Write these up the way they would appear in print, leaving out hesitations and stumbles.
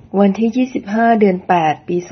วันที่25เดือน8ปี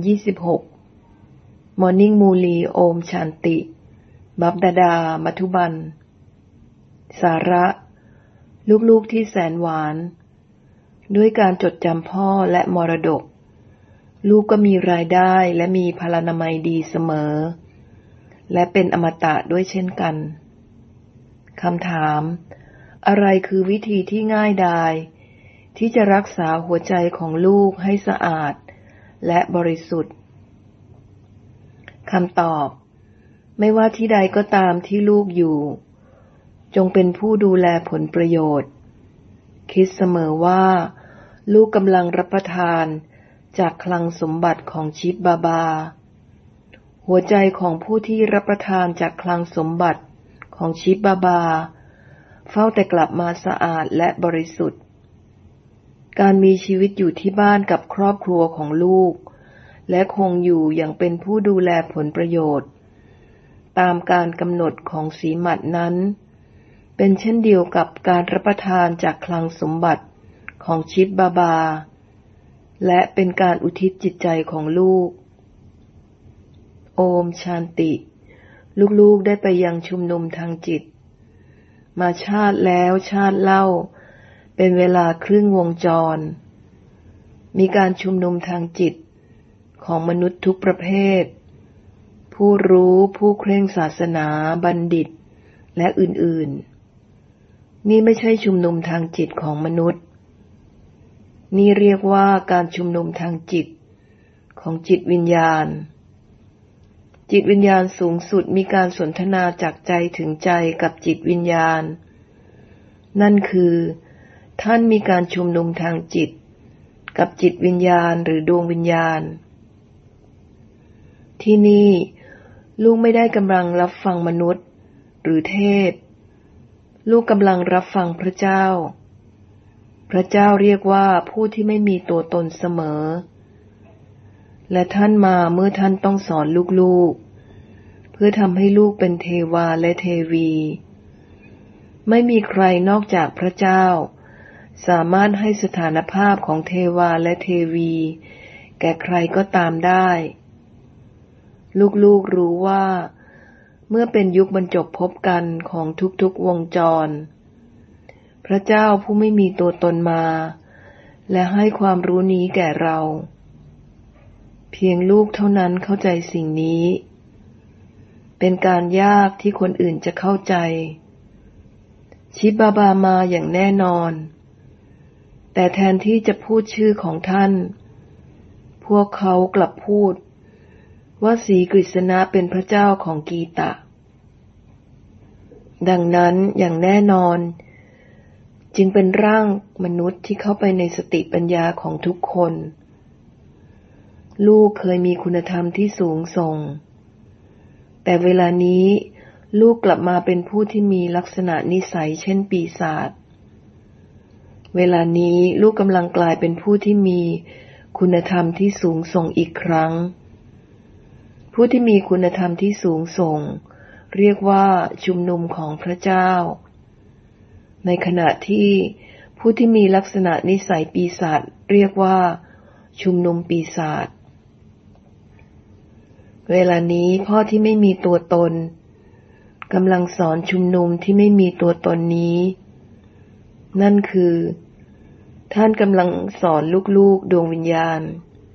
2026 Morning Muli โอมชันติบัพดาดามัทุบันสาระลูกๆที่แสนหวานด้วยการจดจำพ่อและมรดกลูกก็มีรายได้และมีพลานามัยดีเสมอและเป็นอมตะด้วยเช่นกันคำถามอะไรคือวิธีที่ง่ายดายที่จะรักษาหัวใจของลูกให้สะอาดและบริสุทธิ์คำตอบไม่ว่าที่ใดก็ตามที่ลูกอยู่จงเป็นผู้ดูแลผลประโยชน์คิดเสมอว่าลูกกำลังรับประทานจากคลังสมบัติของชิปบาบาหัวใจของผู้ที่รับประทานจากคลังสมบัติของชิปบาบาเฝ้าแต่กลับมาสะอาดและบริสุทธิ์การมีชีวิตอยู่ที่บ้านกับครอบครัวของลูกและคงอยู่อย่างเป็นผู้ดูแลผลประโยชน์ตามการกำหนดของสีหมัดนั้นเป็นเช่นเดียวกับการรับประทานจากคลังสมบัติของชิปบาบาและเป็นการอุทิศจิตใจของลูกโอมชันติลูกๆได้ไปยังชุมนุมทางจิตมาชาติแล้วชาติเล่าเป็นเวลาครึ่งวงจรมีการชุมนุมทางจิตของมนุษย์ทุกประเภทผู้รู้ผู้เคร่งศาสนาบัณฑิตและอื่นๆนี่ไม่ใช่ชุมนุมทางจิตของมนุษย์นี่เรียกว่าการชุมนุมทางจิตของจิตวิญญาณจิตวิญญาณสูงสุดมีการสนทนาจากใจถึงใจกับจิตวิญญาณนั่นคือท่านมีการชุมนุมทางจิตกับจิตวิญญาณหรือดวงวิญญาณที่นี่ลูกไม่ได้กำลังรับฟังมนุษย์หรือเทพลูกกำลังรับฟังพระเจ้าพระเจ้าเรียกว่าผู้ที่ไม่มีตัวตนเสมอและท่านมาเมื่อท่านต้องสอนลูกๆเพื่อทำให้ลูกเป็นเทวาและเทวีไม่มีใครนอกจากพระเจ้าสามารถให้สถานภาพของเทวาและเทวีแก่ใครก็ตามได้ลูกๆรู้ว่าเมื่อเป็นยุคบรรจบพบกันของทุกๆวงจรพระเจ้าผู้ไม่มีตัวตนมาและให้ความรู้นี้แก่เราเพียงลูกเท่านั้นเข้าใจสิ่งนี้เป็นการยากที่คนอื่นจะเข้าใจชิบาบามาอย่างแน่นอนแต่แทนที่จะพูดชื่อของท่านพวกเขากลับพูดว่าศรีกฤษณะเป็นพระเจ้าของกีตะดังนั้นอย่างแน่นอนจึงเป็นร่างมนุษย์ที่เข้าไปในสติปัญญาของทุกคนลูกเคยมีคุณธรรมที่สูงส่งแต่เวลานี้ลูกกลับมาเป็นผู้ที่มีลักษณะนิสัยเช่นปีศาจเวลานี้ลูกกำลังกลายเป็นผู้ที่มีคุณธรรมที่สูงส่งอีกครั้งผู้ที่มีคุณธรรมที่สูงส่งเรียกว่าชุมนุมของพระเจ้าในขณะที่ผู้ที่มีลักษณะนิสัยปีศาจเรียกว่าชุมนุมปีศาจเวลานี้พ่อที่ไม่มีตัวตนกำลังสอนชุมนุมที่ไม่มีตัวตนนี้นั่นคือท่านกำลังสอนลูกๆดวงวิญญาณ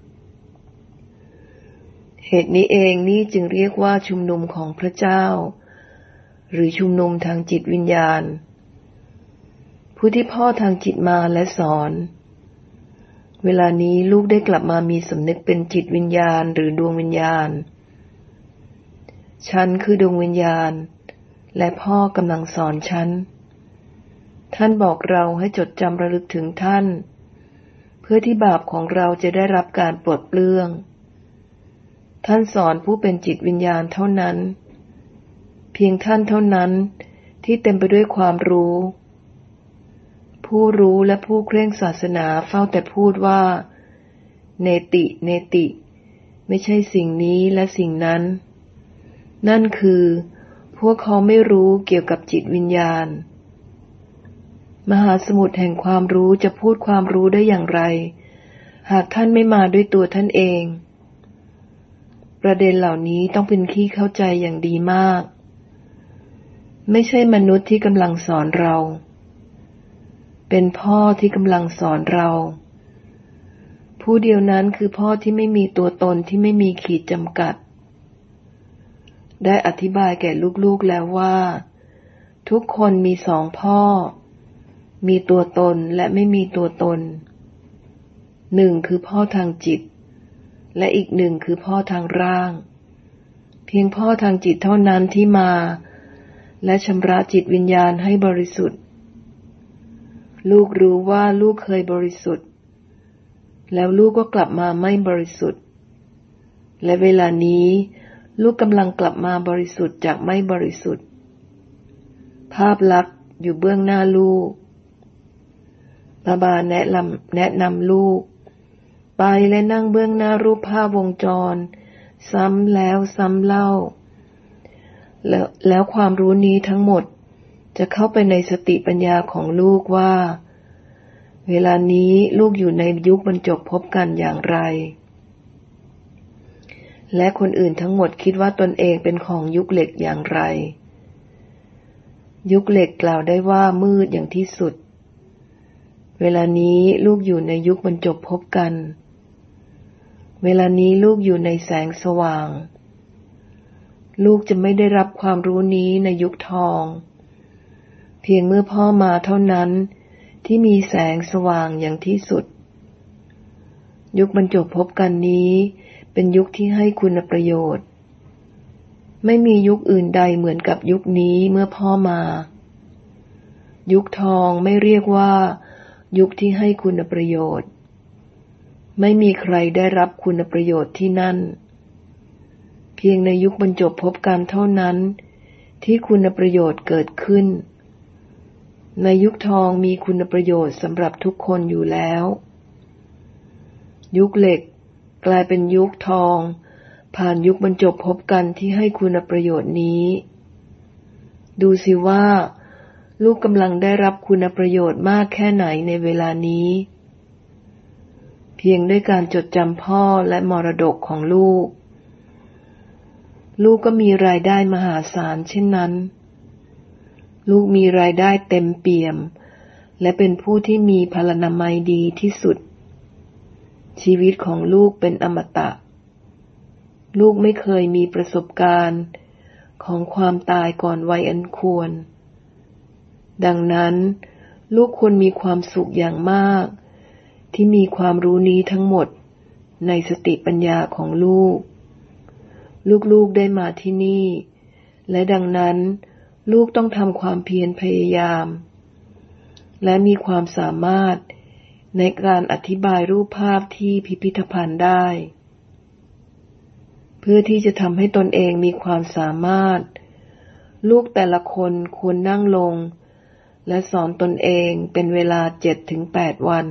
เหตุนี้เองนี่จึงเรียกว่าชุมนุมของพระเจ้าหรือชุมนุมทางจิตวิญญาณผู้ที่พ่อทางจิตมาและสอนเวลานี้ลูกได้กลับมามีสำนึกเป็นจิตวิญญาณหรือดวงวิญญาณฉันคือดวงวิญญาณและพ่อกำลังสอนฉันท่านบอกเราให้จดจำระลึกถึงท่านเพื่อที่บาปของเราจะได้รับการปลดเปลื้องท่านสอนผู้เป็นจิตวิญญาณเท่านั้นเพียงท่านเท่านั้นที่เต็มไปด้วยความรู้ผู้รู้และผู้เคร่งศาสนาเฝ้าแต่พูดว่าเนติเนติไม่ใช่สิ่งนี้และสิ่งนั้นนั่นคือพวกเขาไม่รู้เกี่ยวกับจิตวิญญาณมหาสมุทรแห่งความรู้จะพูดความรู้ได้อย่างไรหากท่านไม่มาด้วยตัวท่านเองประเด็นเหล่านี้ต้องเป็นที่เข้าใจอย่างดีมากไม่ใช่มนุษย์ที่กำลังสอนเราเป็นพ่อที่กำลังสอนเราผู้เดียวนั้นคือพ่อที่ไม่มีตัวตนที่ไม่มีขีดจำกัดได้อธิบายแก่ลูกๆแล้วว่าทุกคนมีสองพ่อมีตัวตนและไม่มีตัวตนหนึ่งคือพ่อทางจิตและอีกหนึ่งคือพ่อทางร่างเพียงพ่อทางจิตเท่านั้นที่มาและชำระจิตวิญญาณให้บริสุทธิ์ลูกรู้ว่าลูกเคยบริสุทธิ์แล้วลูกก็กลับมาไม่บริสุทธิ์และเวลานี้ลูกกำลังกลับมาบริสุทธิ์จากไม่บริสุทธิ์ภาพลักษณ์อยู่เบื้องหน้าลูกบาแนะนำลูกไปและนั่งเบื้องหน้ารูปภาพวงจรซ้ำแล้วซ้ำเล่าแล้วความรู้นี้ทั้งหมดจะเข้าไปในสติปัญญาของลูกว่าเวลานี้ลูกอยู่ในยุคบรรจบพบกันอย่างไรและคนอื่นทั้งหมดคิดว่าตนเองเป็นของยุคเหล็กอย่างไรยุคเหล็กกล่าวได้ว่ามืดอย่างที่สุดเวลานี้ลูกอยู่ในยุคบรรจบพบกันเวลานี้ลูกอยู่ในแสงสว่างลูกจะไม่ได้รับความรู้นี้ในยุคทองเพียงเมื่อพ่อมาเท่านั้นที่มีแสงสว่างอย่างที่สุดยุคบรรจบพบกันนี้เป็นยุคที่ให้คุณประโยชน์ไม่มียุคอื่นใดเหมือนกับยุคนี้เมื่อพ่อมายุคทองไม่เรียกว่ายุคที่ให้คุณประโยชน์ไม่มีใครได้รับคุณประโยชน์ที่นั่นเพียงในยุคบรรจบพบกันเท่านั้นที่คุณประโยชน์เกิดขึ้นในยุคทองมีคุณประโยชน์สำหรับทุกคนอยู่แล้วยุคเหล็กกลายเป็นยุคทองผ่านยุคบรรจบพบกันที่ให้คุณประโยชน์นี้ดูสิว่าลูกกำลังได้รับคุณประโยชน์มากแค่ไหนในเวลานี้เพียงด้วยการจดจำพ่อและมรดกของลูกก็มีรายได้มหาศาลเช่นนั้นลูกมีรายได้เต็มเปี่ยมและเป็นผู้ที่มีพลานามัยดีที่สุดชีวิตของลูกเป็นอมตะลูกไม่เคยมีประสบการณ์ของความตายก่อนวัยอันควรดังนั้นลูกควรมีความสุขอย่างมากที่มีความรู้นี้ทั้งหมดในสติปัญญาของลูกได้มาที่นี่และดังนั้นลูกต้องทำความเพียรพยายามและมีความสามารถในการอธิบายรูปภาพที่พิพิธภัณฑ์ได้เพื่อที่จะทำให้ตนเองมีความสามารถลูกแต่ละคนควรนั่งลงและสอนตนเองเป็นเวลา 7-8 วัน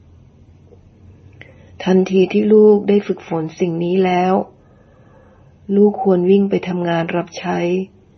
ทันทีที่ลูกได้ฝึกฝนสิ่งนี้แล้วลูกควรวิ่งไปทำงานรับใช้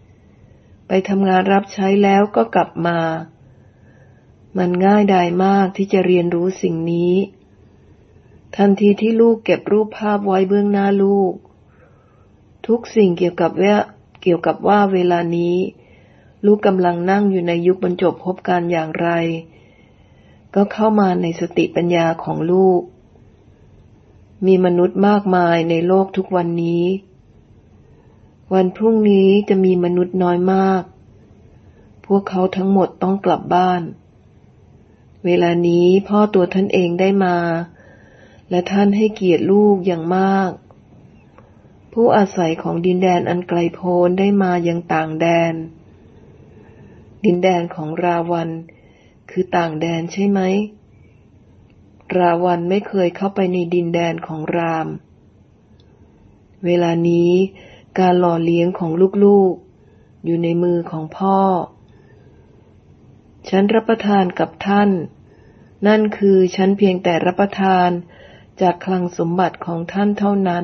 แล้วก็กลับมามันง่ายดายมากที่จะเรียนรู้สิ่งนี้ทันทีที่ลูกเก็บรูปภาพไว้เบื้องหน้าลูกทุกสิ่งเกี่ยวกับว่าเวลานี้ลูกกำลังนั่งอยู่ในยุคบรรจบพบกันอย่างไรก็เข้ามาในสติปัญญาของลูกมีมนุษย์มากมายในโลกทุกวันนี้วันพรุ่งนี้จะมีมนุษย์น้อยมากพวกเขาทั้งหมดต้องกลับบ้านเวลานี้พ่อตัวท่านเองได้มาและท่านให้เกียรติลูกอย่างมากผู้อาศัยของดินแดนอันไกลโพ้นได้มายังต่างแดนดินแดนของราวันคือต่างแดนใช่ไหมราวันไม่เคยเข้าไปในดินแดนของรามเวลานี้การหล่อเลี้ยงของลูกๆอยู่ในมือของพ่อฉันรับประทานกับท่านนั่นคือฉันเพียงแต่รับประทานจากคลังสมบัติของท่านเท่านั้น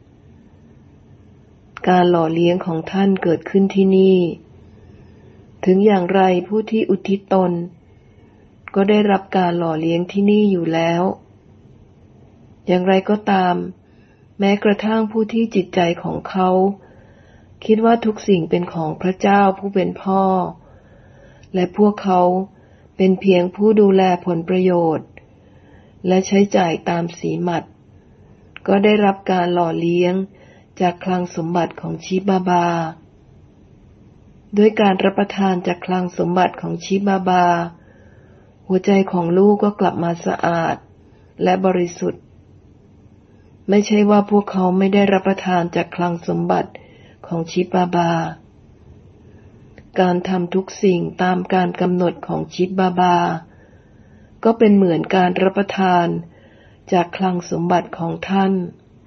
การหล่อเลี้ยงของท่านเกิดขึ้นที่นี่ถึงอย่างไรผู้ที่อุทิศตนก็ได้รับการหล่อเลี้ยงที่นี่อยู่แล้วอย่างไรก็ตามแม้กระทั่งผู้ที่จิตใจของเขาคิดว่าทุกสิ่งเป็นของพระเจ้าผู้เป็นพ่อและพวกเขาเป็นเพียงผู้ดูแลผลประโยชน์และใช้จ่ายตามสีหมัดก็ได้รับการหล่อเลี้ยงจากคลังสมบัติของชิบาบาด้วยการรับประทานจากคลังสมบัติของชิบาบาหัวใจของลูกก็กลับมาสะอาดและบริสุทธิ์ไม่ใช่ว่าพวกเขาไม่ได้รับประทานจากคลังสมบัติของชิบาบาการทำทุกสิ่งตามการกำหนดของชิบาบาก็เป็นเหมือนการรับประทานจากคลังสมบัติของท่าน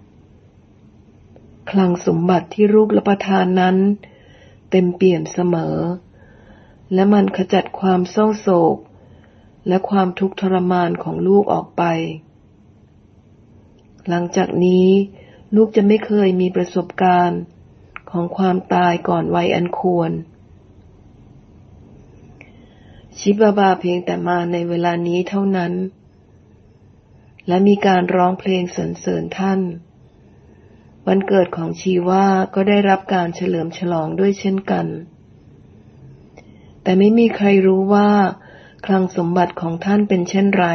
คลังสมบัติที่ลูกรับประทานนั้นเต็มเปี่ยมเสมอและมันขจัดความเศร้าโศกและความทุกข์ทรมานของลูกออกไปหลังจากนี้ลูกจะไม่เคยมีประสบการณ์ของความตายก่อนวัยอันควรชิบาบาเพียงแต่มาในเวลานี้เท่านั้นและมีการร้องเพลงสรรเสริญท่านวันเกิดของชีวาก็ได้รับการเฉลิมฉลองด้วยเช่นกันแต่ไม่มีใครรู้ว่าคลังสมบัติของท่านเป็นเช่นไร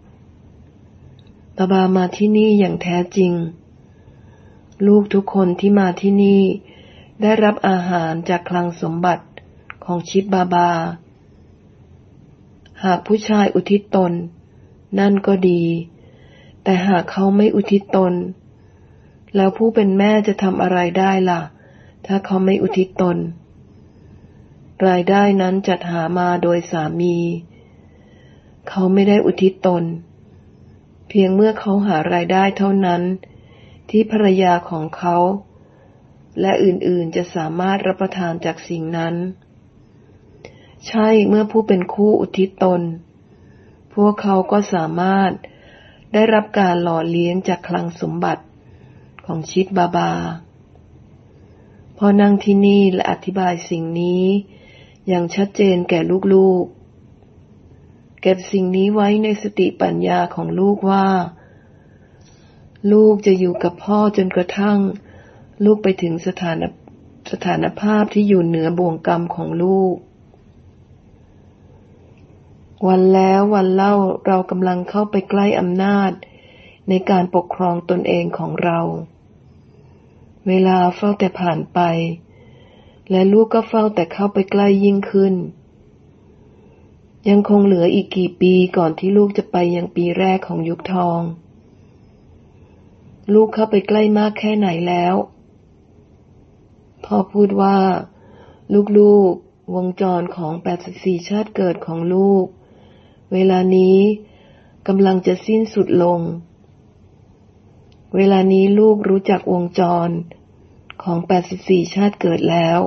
บาบามาที่นี่อย่างแท้จริงลูกทุกคนที่มาที่นี่ได้รับอาหารจากคลังสมบัติของชิบาบาหากผู้ชายอุทิศตนนั่นก็ดีแต่หากเขาไม่อุทิศตนแล้วผู้เป็นแม่จะทำอะไรได้ล่ะถ้าเขาไม่อุทิศตนรายได้นั้นจัดหามาโดยสามีเขาไม่ได้อุทิศตนเพียงเมื่อเขาหารายได้เท่านั้นที่ภรรยาของเขาและอื่นๆจะสามารถรับประทานจากสิ่งนั้นใช่เมื่อผู้เป็นคู่อุทิศตนพวกเขาก็สามารถได้รับการหล่อเลี้ยงจากคลังสมบัติของชิบาบาพอนั่งที่นี่และอธิบายสิ่งนี้อย่างชัดเจนแก่ลูกๆเก็บสิ่งนี้ไว้ในสติปัญญาของลูกว่าลูกจะอยู่กับพ่อจนกระทั่งลูกไปถึงสถานภาพที่อยู่เหนือบ่วงกรรมของลูกวันแล้ววันเล่าเรากำลังเข้าไปใกล้อำนาจในการปกครองตนเองของเราเวลาเฝ้าแต่ผ่านไปและลูกก็เฝ้าแต่เข้าไปใกล้ยิ่งขึ้นยังคงเหลืออีกกี่ปีก่อนที่ลูกจะไปยังปีแรกของยุคทองลูกเข้าไปใกล้มากแค่ไหนแล้วพ่อพูดว่าลูกๆวงจรของ84ชาติเกิดของลูกเวลานี้กำลังจะสิ้นสุดลงเวลานี้ลูกรู้จักวงจรของ84ชาติเกิดแล้ว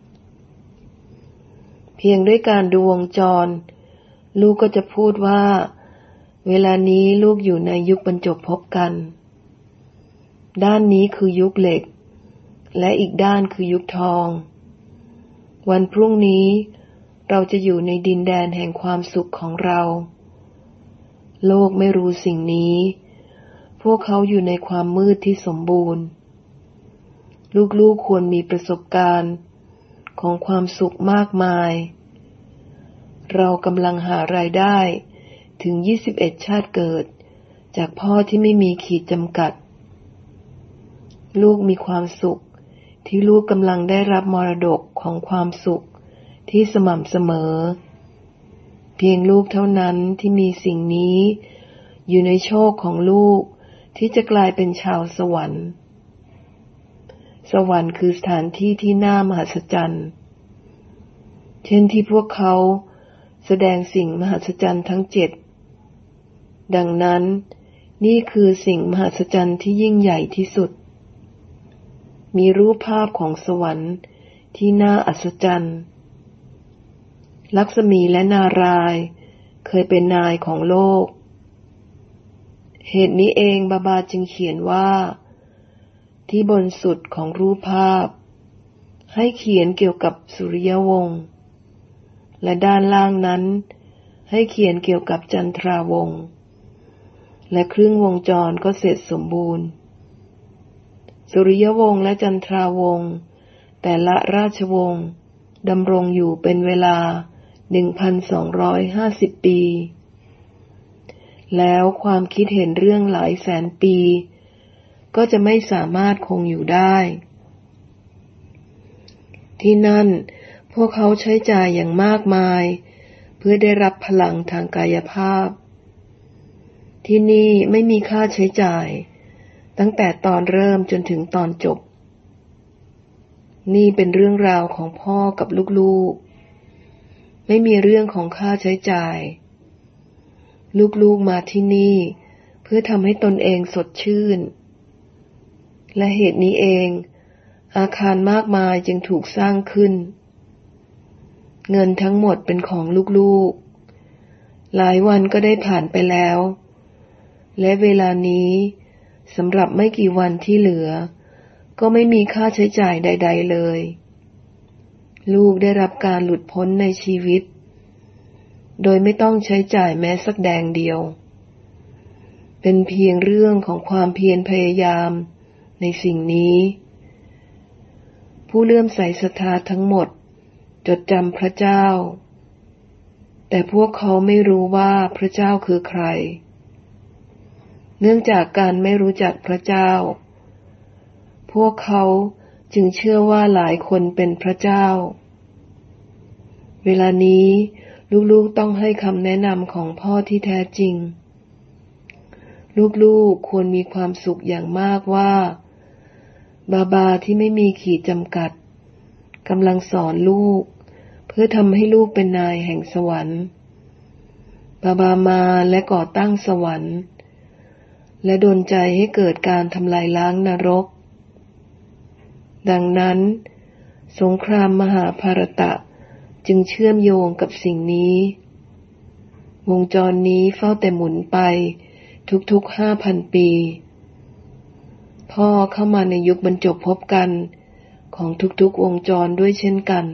เพียงด้วยการดูวงจรลูกก็จะพูดว่าเวลานี้ลูกอยู่ในยุคบรรจบพบกันด้านนี้คือยุคเหล็กและอีกด้านคือยุคทองวันพรุ่งนี้เราจะอยู่ในดินแดนแห่งความสุขของเราโลกไม่รู้สิ่งนี้พวกเขาอยู่ในความมืดที่สมบูรณ์ลูกๆควรมีประสบการณ์ของความสุขมากมายเรากำลังหารายได้ถึง21ชาติเกิดจากพ่อที่ไม่มีขีดจำกัดลูกมีความสุขที่ลูกกำลังได้รับมรดกของความสุขที่สม่ำเสมอเพียงลูกเท่านั้นที่มีสิ่งนี้อยู่ในโชคของลูกที่จะกลายเป็นชาวสวรรค์สวรรค์คือสถานที่ที่น่ามหัศจรรย์เช่นที่พวกเขาแสดงสิ่งมหัศจรรย์ทั้ง7ดังนั้นนี่คือสิ่งมหัศจรรย์ที่ยิ่งใหญ่ที่สุดมีรูปภาพของสวรรค์ที่น่าอัศจรรย์ลักษมีและนารายณ์เคยเป็นนายของโลกเหตุนี้เองบาบาจึงเขียนว่าที่บนสุดของรูปภาพให้เขียนเกี่ยวกับสุริยวงศ์และด้านล่างนั้นให้เขียนเกี่ยวกับจันทราวงศ์และครึ่งวงจรก็เสร็จสมบูรณ์สุริยวงศ์และจันทราวงศ์แต่ละราชวงศ์ดำรงอยู่เป็นเวลา 1,250 ปีแล้วความคิดเห็นเรื่องหลายแสนปีก็จะไม่สามารถคงอยู่ได้ที่นั่นพวกเขาใช้จ่ายอย่างมากมายเพื่อได้รับพลังทางกายภาพที่นี่ไม่มีค่าใช้จ่ายตั้งแต่ตอนเริ่มจนถึงตอนจบนี่เป็นเรื่องราวของพ่อกับลูกๆไม่มีเรื่องของค่าใช้จ่ายลูกๆมาที่นี่เพื่อทำให้ตนเองสดชื่นและเหตุนี้เองอาคารมากมายจึงถูกสร้างขึ้นเงินทั้งหมดเป็นของลูกๆหลายวันก็ได้ผ่านไปแล้วและเวลานี้สำหรับไม่กี่วันที่เหลือก็ไม่มีค่าใช้จ่ายใดๆเลยลูกได้รับการหลุดพ้นในชีวิตโดยไม่ต้องใช้จ่ายแม้สักแดงเดียวเป็นเพียงเรื่องของความเพียรพยายามในสิ่งนี้ผู้เลื่อมใสศรัทธาทั้งหมดจดจำพระเจ้าแต่พวกเขาไม่รู้ว่าพระเจ้าคือใครเนื่องจากการไม่รู้จักพระเจ้าพวกเขาจึงเชื่อว่าหลายคนเป็นพระเจ้าเวลานี้ลูกๆต้องให้คำแนะนำของพ่อที่แท้จริงลูกๆควรมีความสุขอย่างมากว่าบาที่ไม่มีขีดจำกัดกำลังสอนลูกเพื่อทำให้ลูกเป็นนายแห่งสวรรค์บามาและก่อตั้งสวรรค์และดลใจให้เกิดการทำลายล้างนรกดังนั้นสงครามมหาภารตะจึงเชื่อมโยงกับสิ่งนี้วงจรนี้เฝ้าแต่หมุนไปทุกๆ 5,000 ปีพ่อเข้ามาในยุคบรรจบพบกันของทุกๆวงจรด้วยเช่นกัน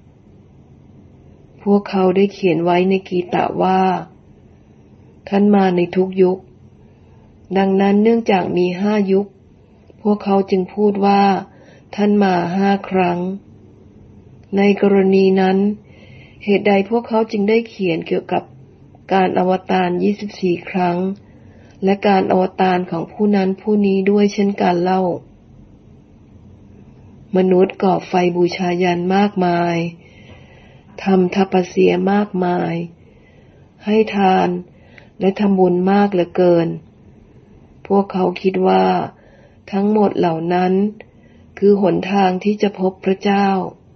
พวกเขาได้เขียนไว้ในกีตะว่าท่านมาในทุกยุคดังนั้นเนื่องจากมี5 ยุคพวกเขาจึงพูดว่าท่านมา5 ครั้งในกรณีนั้นเหตุใดพวกเขาจึงได้เขียนเกี่ยวกับการอวตาร24 ครั้งและการอวตารของผู้นั้นผู้นี้ด้วยเช่นกันเล่ามนุษย์ก่อไฟบูชายัญมากมายทำทัปเสียมากมายให้ทานและทำบุญมากเหลือเกินพวกเขาคิดว่าทั้งหมดเหล่านั้นคือหนทางที่จะพบพระเจ้า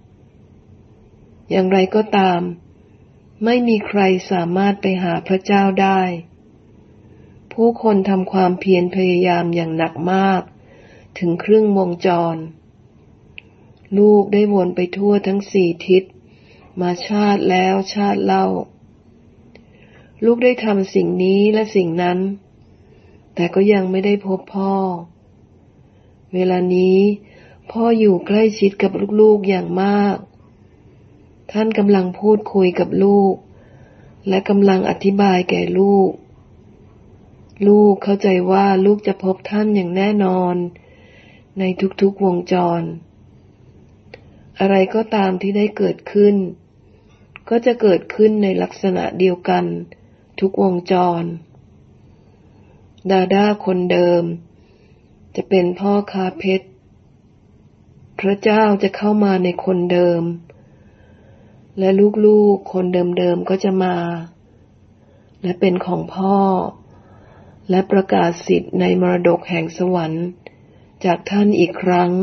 อย่างไรก็ตามไม่มีใครสามารถไปหาพระเจ้าได้ผู้คนทำความเพียรพยายามอย่างหนักมากถึงครึ่งวงจรลูกได้วนไปทั่วทั้ง4 ทิศมาชาติแล้วชาติเล่าลูกได้ทำสิ่งนี้และสิ่งนั้นแต่ก็ยังไม่ได้พบพ่อเวลานี้พ่ออยู่ใกล้ชิดกับลูกๆอย่างมากท่านกำลังพูดคุยกับลูกและกำลังอธิบายแก่ลูกเข้าใจว่าลูกจะพบท่านอย่างแน่นอนในทุกๆวงจรอะไรก็ตามที่ได้เกิดขึ้นก็จะเกิดขึ้นในลักษณะเดียวกันทุกวงจรดาด้าคนเดิมจะเป็นพ่อค้าเพชรพระเจ้าจะเข้ามาในคนเดิมและลูกๆคนเดิมๆก็จะมาและเป็นของพ่อและประกาศสิทธิ์ในมรดกแห่งสวรรค์จากท่านอีกครั้ง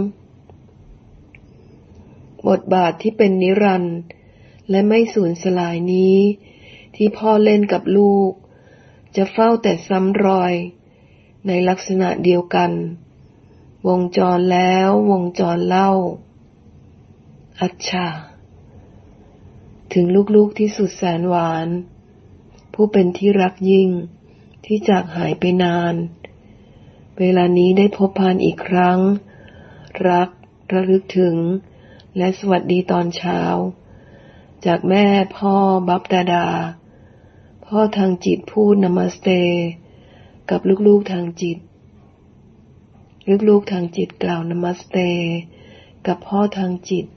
บทบาทที่เป็นนิรันดร์และไม่สูญสลายนี้ที่พ่อเล่นกับลูกจะเฝ้าแต่ซ้ำรอยในลักษณะเดียวกันวงจรแล้ววงจรเล่าอัจฉาถึงลูกๆที่สุดแสนหวานผู้เป็นที่รักยิ่งที่จากหายไปนานเวลานี้ได้พบพานอีกครั้งรักระลึกถึงและสวัสดีตอนเช้าจากแม่พ่อบัพดาดาพ่อทางจิตพูดนามัสเตกับลูกๆทางจิตลูกๆทางจิตกล่าวนมัสเตกับพ่อทางจิต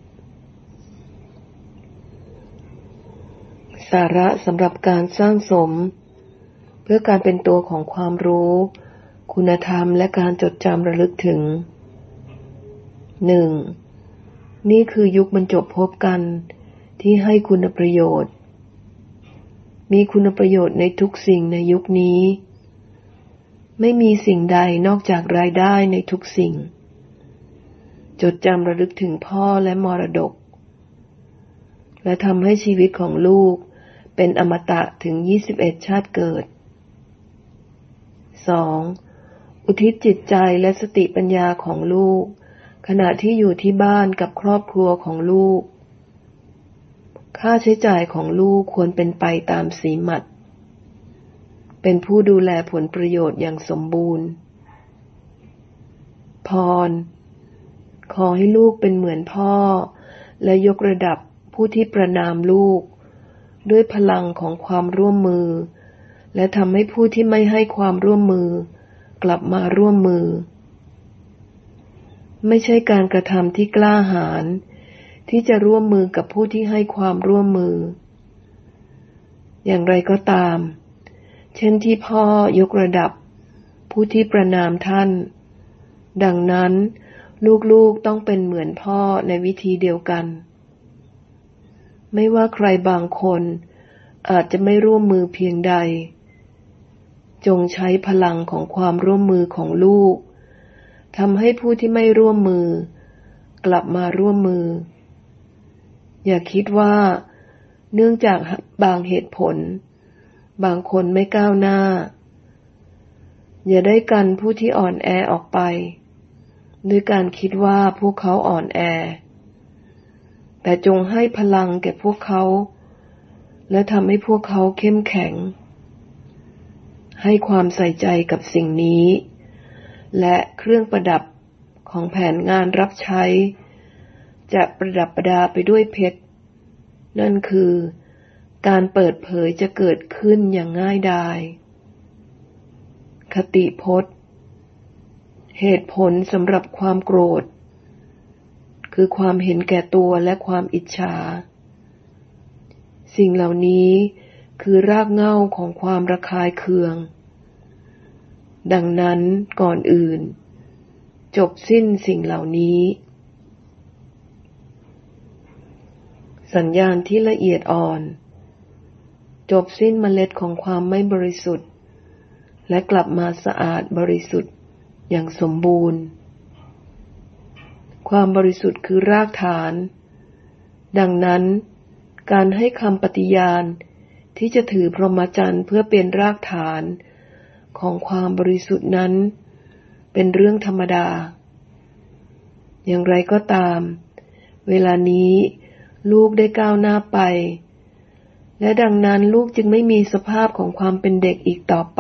สาระสำหรับการสร้างสมเพื่อการเป็นตัวของความรู้คุณธรรมและการจดจำระลึกถึง 1. นี่คือยุคบรรจบพบกันที่ให้คุณประโยชน์มีคุณประโยชน์ในทุกสิ่งในยุคนี้ไม่มีสิ่งใดนอกจากรายได้ในทุกสิ่งจดจำระลึกถึงพ่อและมรดกและทำให้ชีวิตของลูกเป็นอมตะถึง21ชาติเกิด 2. อุทิศจิตใจและสติปัญญาของลูกขณะที่อยู่ที่บ้านกับครอบครัวของลูกค่าใช้จ่ายของลูกควรเป็นไปตามสีมัดเป็นผู้ดูแลผลประโยชน์อย่างสมบูรณ์พรขอให้ลูกเป็นเหมือนพ่อและยกระดับผู้ที่ประณามลูกด้วยพลังของความร่วมมือและทำให้ผู้ที่ไม่ให้ความร่วมมือกลับมาร่วมมือไม่ใช่การกระทำที่กล้าหาญที่จะร่วมมือกับผู้ที่ให้ความร่วมมืออย่างไรก็ตามเช่นที่พ่อยกระดับผู้ที่ประณามท่านดังนั้นลูกๆต้องเป็นเหมือนพ่อในวิธีเดียวกันไม่ว่าใครบางคนอาจจะไม่ร่วมมือเพียงใดจงใช้พลังของความร่วมมือของลูกทำให้ผู้ที่ไม่ร่วมมือกลับมาร่วมมืออย่าคิดว่าเนื่องจากบางเหตุผลบางคนไม่ก้าวหน้าอย่าได้กันผู้ที่อ่อนแอออกไปด้วยการคิดว่าพวกเขาอ่อนแอแต่จงให้พลังแก่พวกเขาและทำให้พวกเขาเข้มแข็งให้ความใส่ใจกับสิ่งนี้และเครื่องประดับของแผนงานรับใช้จะประดับประดาไปด้วยเพชรนั่นคือการเปิดเผยจะเกิดขึ้นอย่างง่ายดายคติพจน์เหตุผลสำหรับความโกรธคือความเห็นแก่ตัวและความอิจฉาสิ่งเหล่านี้คือรากเหง้าของความระคายเคืองดังนั้นก่อนอื่นจบสิ้นสิ่งเหล่านี้สัญญาณที่ละเอียดอ่อนจบสิ้นเมล็ดของความไม่บริสุทธิ์และกลับมาสะอาดบริสุทธิ์อย่างสมบูรณ์ความบริสุทธิ์คือรากฐานดังนั้นการให้คำปฏิญาณที่จะถือพรหมจรรย์เพื่อเป็นรากฐานของความบริสุทธิ์นั้นเป็นเรื่องธรรมดาอย่างไรก็ตามเวลานี้ลูกได้ก้าวหน้าไปและดังนั้นลูกจึงไม่มีสภาพของความเป็นเด็กอีกต่อไป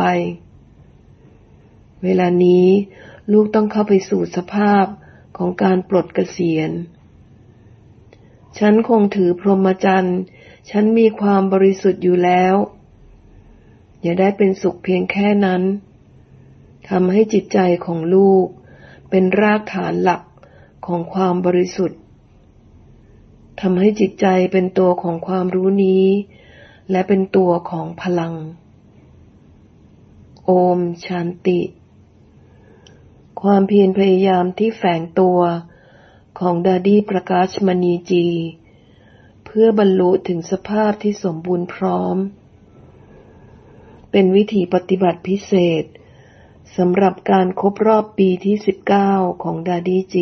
เวลานี้ลูกต้องเข้าไปสู่สภาพของการปลดเกษียณฉันคงถือพรหมจรรย์ฉันมีความบริสุทธิ์อยู่แล้วอย่าได้เป็นสุขเพียงแค่นั้นทำให้จิตใจของลูกเป็นรากฐานหลักของความบริสุทธิ์ทำให้จิตใจเป็นตัวของความรู้นี้และเป็นตัวของพลังโอมชันติความเพียรพยายามที่แฝงตัวของดาดี้ประกาชมณีจีเพื่อบรรลุถึงสภาพที่สมบูรณ์พร้อมเป็นวิธีปฏิบัติพิเศษสำหรับการครบรอบปีที่19ของดาดี้จี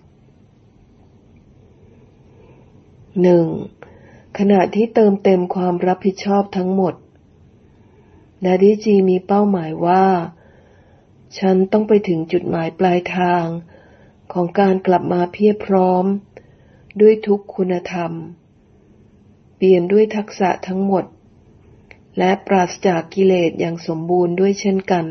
1. ขณะที่เติมเต็มความรับผิดชอบทั้งหมดดาดี้จีมีเป้าหมายว่าฉันต้องไปถึงจุดหมายปลายทางของการกลับมาเพียบพร้อมด้วยทุกคุณธรรมเปี่ยมด้วยทักษะทั้งหมดและปราศจากกิเลสอย่างสมบูรณ์ด้วยเช่นกัน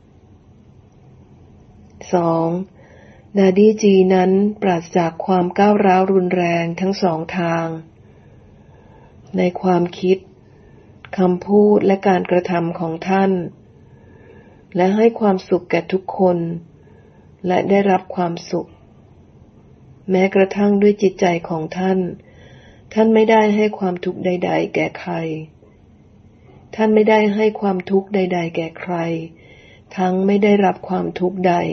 2. ดาดี้จีนั้นปราศจากความก้าวร้าวรุนแรงทั้งสองทางในความคิดคำพูดและการกระทำของท่านและให้ความสุขแก่ทุกคนและได้รับความสุขแม้กระทั่งด้วยจิตใจของท่านท่านไม่ได้ให้ความทุกข์ใดๆแก่ใครท่านไม่ได้ให้ความทุกข์ใดๆแก่ใครทั้งไม่ได้รับความทุกข์ใด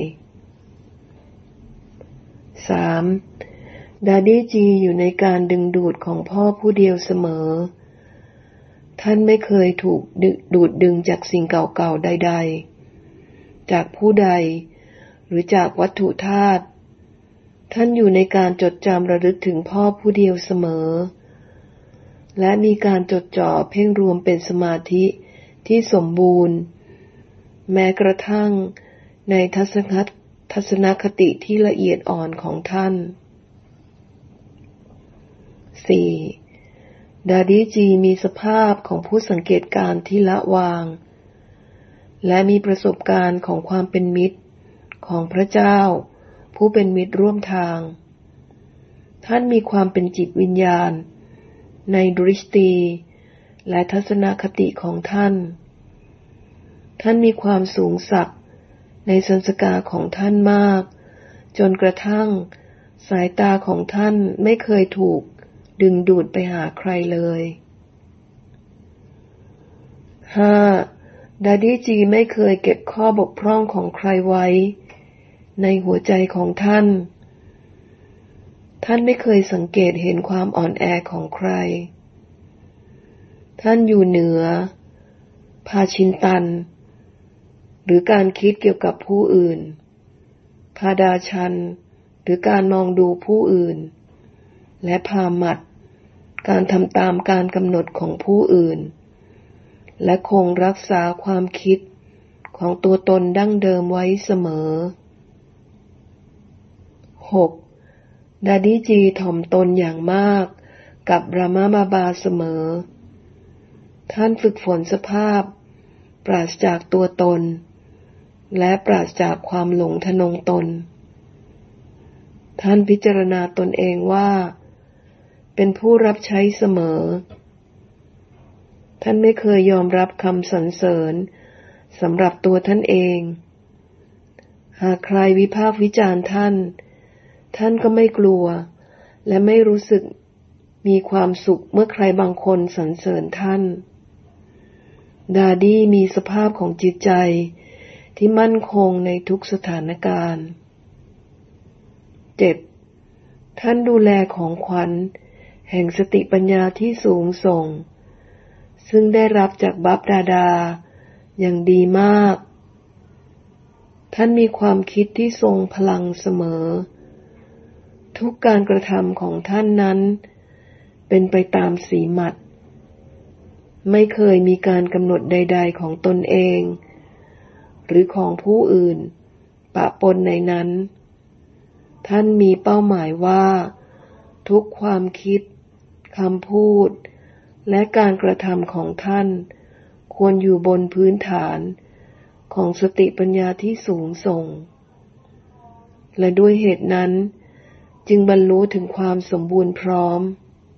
3. ดาดี้จีอยู่ในการดึงดูดของพ่อผู้เดียวเสมอท่านไม่เคยถูกดูดดึงจากสิ่งเก่าๆใดๆจากผู้ใดหรือจากวัตถุธาตุท่านอยู่ในการจดจำระลึกถึงพ่อผู้เดียวเสมอและมีการจดจ่อเพ่งรวมเป็นสมาธิที่สมบูรณ์แม้กระทั่งในทัศนคติที่ละเอียดอ่อนของท่าน 4. ดาดี้จีมีสภาพของผู้สังเกตการณ์ที่ละวางและมีประสบการณ์ของความเป็นมิตรของพระเจ้าผู้เป็นมิตรร่วมทางท่านมีความเป็นจิตวิญญาณในดริชตีและทัศนคติของท่านมีความสูงสักในสันสกาของท่านมากจนกระทั่งสายตาของท่านไม่เคยถูกดึงดูดไปหาใครเลย 5. ดาดี้จีไม่เคยเก็บข้อบกพร่องของใครไว้ในหัวใจของท่านไม่เคยสังเกตเห็นความอ่อนแอของใครท่านอยู่เหนือพาชินตันหรือการคิดเกี่ยวกับผู้อื่นพาดาชันหรือการมองดูผู้อื่นและพามัดการทำตามการกำหนดของผู้อื่นและคงรักษาความคิดของตัวตนดั้งเดิมไว้เสมอ 6. ดาดี้จีถ่อมตนอย่างมากกับรามาบาบาเสมอท่านฝึกฝนสภาพปราศจากตัวตนและปราศจากความหลงทะนงตนท่านพิจารณาตนเองว่าเป็นผู้รับใช้เสมอท่านไม่เคยยอมรับคำสรรเสริญสำหรับตัวท่านเองหากใครวิพากษ์วิจารณ์ท่านก็ไม่กลัวและไม่รู้สึกมีความสุขเมื่อใครบางคนสรรเสริญท่านดาดี้มีสภาพของจิตใจที่มั่นคงในทุกสถานการณ์ 7. ท่านดูแลของขวัญแห่งสติปัญญาที่สูงส่งซึ่งได้รับจากบัพดาดาอย่างดีมากท่านมีความคิดที่ทรงพลังเสมอทุกการกระทำของท่านนั้นเป็นไปตามสีหมัดไม่เคยมีการกำหนดใดๆของตนเองหรือของผู้อื่นปะปนในนั้นท่านมีเป้าหมายว่าทุกความคิดคำพูดและการกระทำของท่านควรอยู่บนพื้นฐานของสติปัญญาที่สูงส่งและด้วยเหตุนั้นจึงบรรลุถึงความสมบูรณ์พร้อม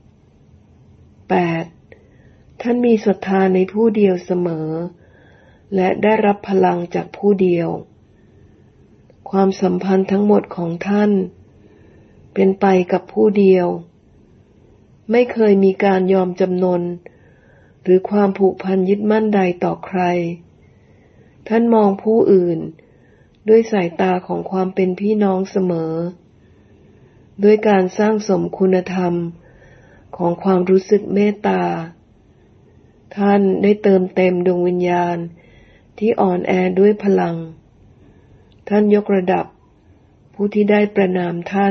8. ท่านมีศรัทธาในผู้เดียวเสมอและได้รับพลังจากผู้เดียวความสัมพันธ์ทั้งหมดของท่านเป็นไปกับผู้เดียวไม่เคยมีการยอมจำนนหรือความผูกพันยึดมั่นใดต่อใครท่านมองผู้อื่นด้วยสายตาของความเป็นพี่น้องเสมอด้วยการสร้างสมคุณธรรมของความรู้สึกเมตตาท่านได้เติมเต็มดวงวิญญาณที่อ่อนแอด้วยพลังท่านยกระดับผู้ที่ได้ประนามท่าน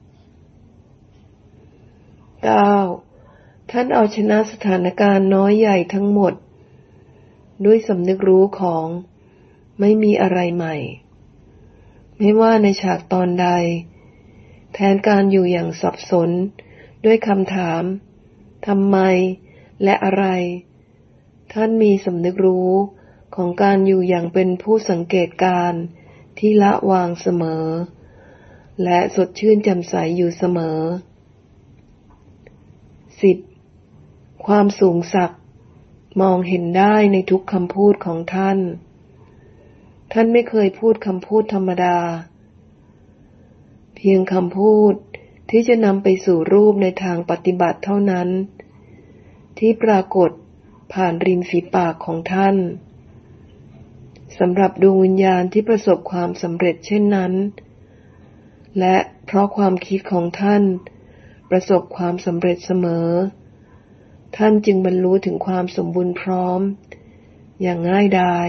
9. ท่านเอาชนะสถานการณ์น้อยใหญ่ทั้งหมดด้วยสำนึกรู้ของไม่มีอะไรใหม่ไม่ว่าในฉากตอนใดแทนการอยู่อย่างสับสนด้วยคำถามทำไมและอะไรท่านมีสำนึกรู้ของการอยู่อย่างเป็นผู้สังเกตการณ์ที่ละวางเสมอและสดชื่นแจ่มใสอยู่เสมอ 10. ความสูงสักมองเห็นได้ในทุกคำพูดของท่านท่านไม่เคยพูดคำพูดธรรมดาเพียงคำพูดที่จะนำไปสู่รูปในทางปฏิบัติเท่านั้นที่ปรากฏผ่านริมฝีปากของท่านสำหรับดวงวิญญาณที่ประสบความสำเร็จเช่นนั้นและเพราะความคิดของท่านประสบความสำเร็จเสมอท่านจึงบรรลุถึงความสมบูรณ์พร้อมอย่างง่ายดาย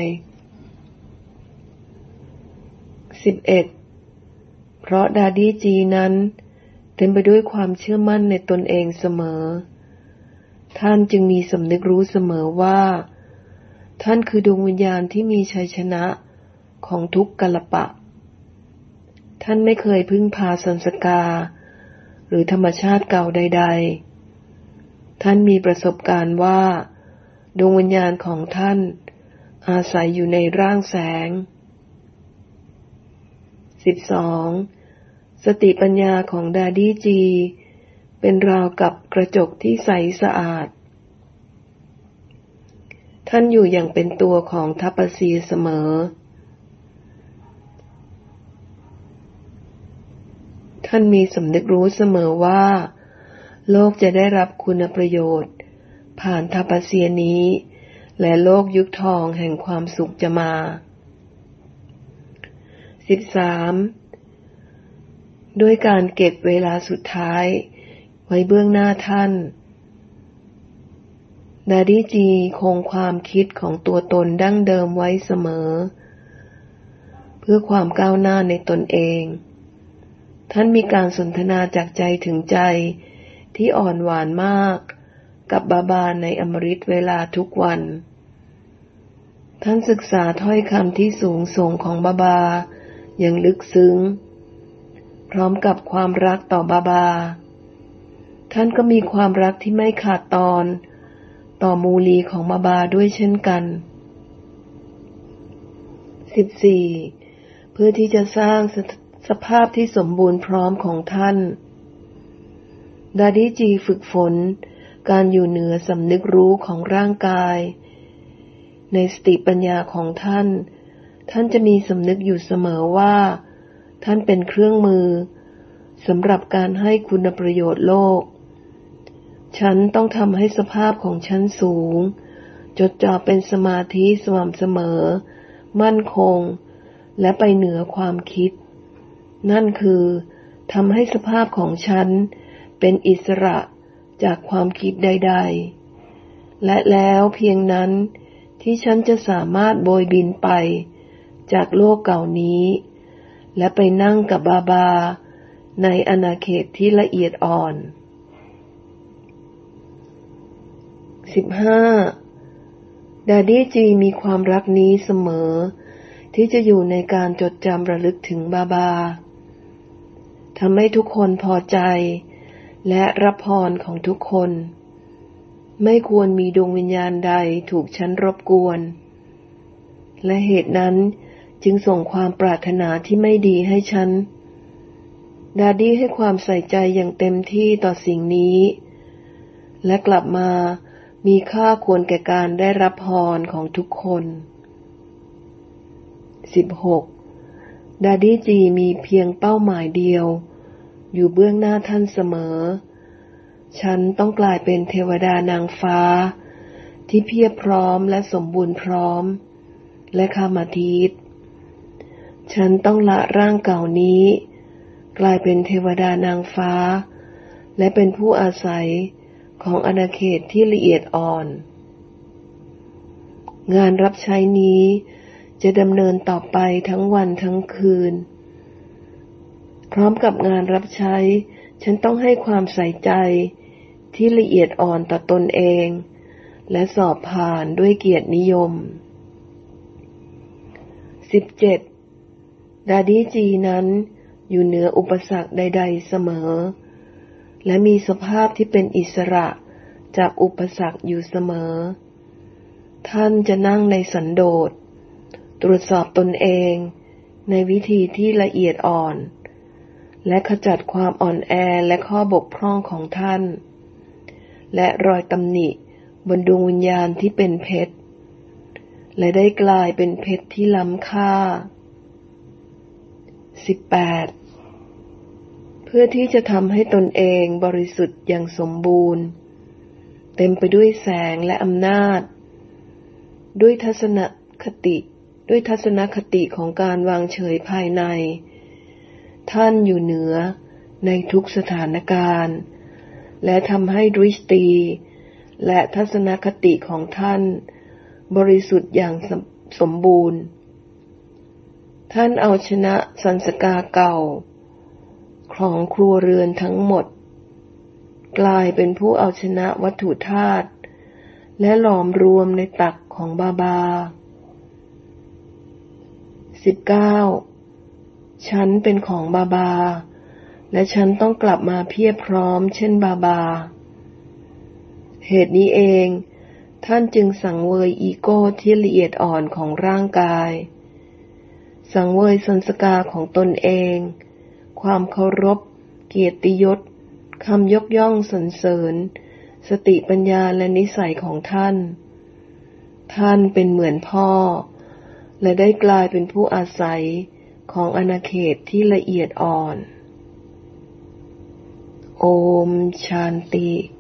11. เพราะดาดีจีนั้นเต็มไปด้วยความเชื่อมั่นในตนเองเสมอท่านจึงมีสำนึกรู้เสมอว่าท่านคือดวงวิญญาณที่มีชัยชนะของทุกกัลปะท่านไม่เคยพึ่งพาสันสกาหรือธรรมชาติเก่าใดๆท่านมีประสบการณ์ว่าดวงวิญญาณของท่านอาศัยอยู่ในร่างแสง 12. สติปัญญาของดาดีจีเป็นราวกับกระจกที่ใสสะอาดท่านอยู่อย่างเป็นตัวของทัปปสีเสมอท่านมีสำนึกรู้เสมอว่าโลกจะได้รับคุณประโยชน์ผ่านทัปปสีนี้และโลกยุคทองแห่งความสุขจะมา 13. ด้วยการเก็บเวลาสุดท้ายไว้เบื้องหน้าท่านดาดีจีคงความคิดของตัวตนดั้งเดิมไว้เสมอเพื่อความก้าวหน้าในตนเองท่านมีการสนทนาจากใจถึงใจที่อ่อนหวานมากกับบาบาในอมฤตเวลาทุกวันท่านศึกษาถ้อยคำที่สูงส่งของบาบาอย่างลึกซึ้งพร้อมกับความรักต่อบาบาท่านก็มีความรักที่ไม่ขาดตอนต่อมูลีของบาบาด้วยเช่นกัน 14. เพื่อที่จะสร้างสภาพที่สมบูรณ์พร้อมของท่านดาดีจีฝึกฝนการอยู่เหนือสำนึกรู้ของร่างกายในสติปัญญาของท่านจะมีสำนึกอยู่เสมอว่าท่านเป็นเครื่องมือสำหรับการให้คุณประโยชน์โลกฉันต้องทำให้สภาพของฉันสูงจดจ่อเป็นสมาธิสม่ำเสมอมั่นคงและไปเหนือความคิดนั่นคือทำให้สภาพของฉันเป็นอิสระจากความคิดใดๆและแล้วเพียงนั้นที่ฉันจะสามารถโบยบินไปจากโลกเก่านี้และไปนั่งกับบาบาในอาณาเขตที่ละเอียดอ่อน 15. ดาดีจีมีความรักนี้เสมอที่จะอยู่ในการจดจำระลึกถึงบาบาทำให้ทุกคนพอใจและรับพรของทุกคนไม่ควรมีดวงวิญญาณใดถูกฉันรบกวนและเหตุนั้นจึงส่งความปรารถนาที่ไม่ดีให้ฉันดาดี้ให้ความใส่ใจอย่างเต็มที่ต่อสิ่งนี้และกลับมามีค่าควรแก่การได้รับพรของทุกคน 16. ดาดี้จีมีเพียงเป้าหมายเดียวอยู่เบื้องหน้าท่านเสมอฉันต้องกลายเป็นเทวดานางฟ้าที่เพียบพร้อมและสมบูรณ์พร้อมและคามทิตฉันต้องละร่างเก่านี้กลายเป็นเทวดานางฟ้าและเป็นผู้อาศัยของอาณาเขตที่ละเอียดอ่อนงานรับใช้นี้จะดำเนินต่อไปทั้งวันทั้งคืนพร้อมกับงานรับใช้ฉันต้องให้ความใส่ใจที่ละเอียดอ่อนต่อตนเองและสอบผ่านด้วยเกียรตินิยม 17. ดาดีจีนั้นอยู่เหนืออุปสรรคใดๆเสมอและมีสภาพที่เป็นอิสระจากอุปสรรคอยู่เสมอท่านจะนั่งในสันโดษตรวจสอบตนเองในวิธีที่ละเอียดอ่อนและขจัดความอ่อนแอและข้อบกพร่องของท่านและรอยตำหนิบนดวงวิญญาณที่เป็นเพชรและได้กลายเป็นเพชรที่ล้ำค่า 18. เพื่อที่จะทำให้ตนเองบริสุทธิ์อย่างสมบูรณ์เต็มไปด้วยแสงและอำนาจด้วยทัศนคติของการวางเฉยภายในท่านอยู่เหนือในทุกสถานการณ์และทำให้ดฤष्ติและทัศนคติของท่านบริสุทธิ์อย่างสมบูรณ์ท่านเอาชนะสันสกาเก่าของครัวเรือนทั้งหมดกลายเป็นผู้เอาชนะวัตถุธาตุและหลอมรวมในตักของบาบา 19. ฉันเป็นของบาบาและฉันต้องกลับมาเพียบพร้อมเช่นบาบาเหตุนี้เองท่านจึงสังเวยอีโก้ที่ละเอียดอ่อนของร่างกายสังเวยสันสกาของตนเองความเคารพเกียรติยศคำยกย่องสรรเสริญสติปัญญาและนิสัยของท่านเป็นเหมือนพ่อและได้กลายเป็นผู้อาศัยของอาณาเขตที่ละเอียดอ่อนโอมชานติ